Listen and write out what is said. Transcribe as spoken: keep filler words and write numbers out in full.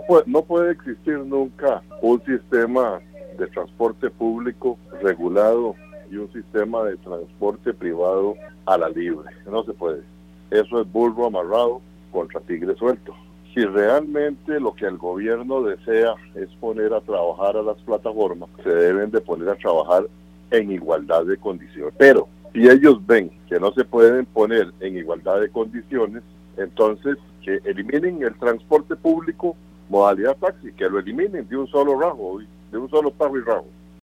puede, no puede existir nunca un sistema de transporte público regulado y un sistema de transporte privado a la libre. No se puede. Eso es burro amarrado contra tigre suelto. Si realmente lo que el gobierno desea es poner a trabajar a las plataformas, se deben de poner a trabajar en igualdad de condiciones. Pero si ellos ven que no se pueden poner en igualdad de condiciones, entonces que eliminen el transporte público modalidad taxi, que lo eliminen de un solo rajo, de un solo tajo y rajo.